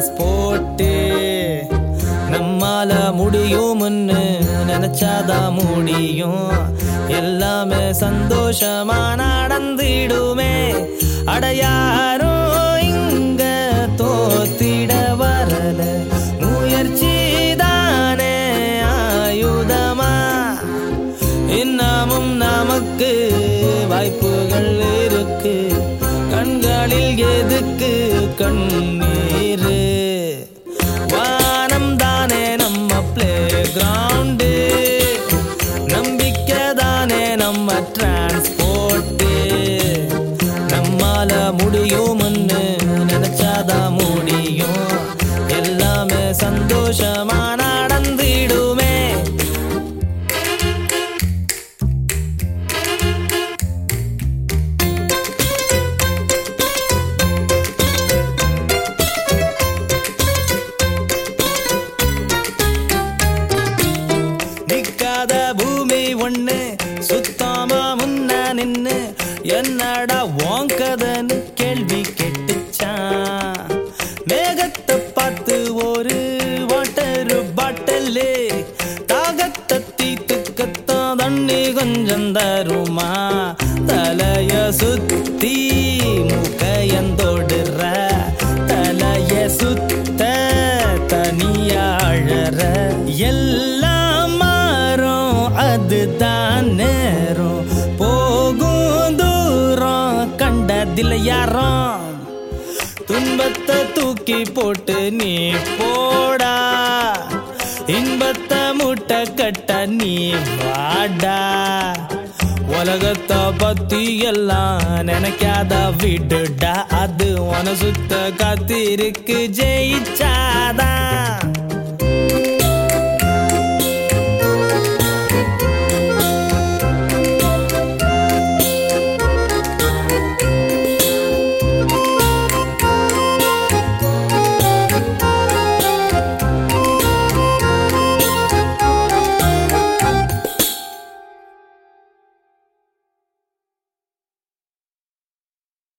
Transport நம்மால முடியும்னு நினைச்சாதான் முடியும். எல்லாமே சந்தோஷமா நடந்திடுமே. அடையாரும் இங்க தோத்திட வரல, முயற்சி தானே ஆயுதமா. இன்னமும் நமக்கு வாய்ப்புகள் இருக்கு, கண்களில் எதுக்கு கண்ணீர். வானம் தானே நம்ம பிளே கிரவுண்டு, நம்பிக்கை தானே நம்ம டிரான்ஸ்போர்ட். நம்மால முடியும்னு நினைச்சாதான் முடியும். எல்லாமே சந்தோஷமா நடந்திடுமே. நிக்காத பூமி ஒண்ணு சுத்தாம முன்ன நின்னு என்னடா வாங்கதன்னு கேள்வி கேட்டுச்சான். மேகத்தை பார்த்து ஒரு வாட்டர் பாட்டில், தாகத்தை தீத்துக்கத்தான் தண்ணி கொஞ்சம் தருமா. தலைய சுத்தி முகையந்தோடுற, தலைய சுத்த தனியாழற. எல்லாம் மாறும் அதுதான் நேரம், போகும் தூரம் கண்டதில்ல யாரும். துன்பத்தை தூக்கி போட்டு நீ போடா, இன்பத்தை மூட்டை கட்ட நீ வாடா. உலகத்தை பத்தி எல்லாம் நினைக்காத விடுடா, அது உன சுத்த காத்திருக்கு ஜெயிச்சாதான்.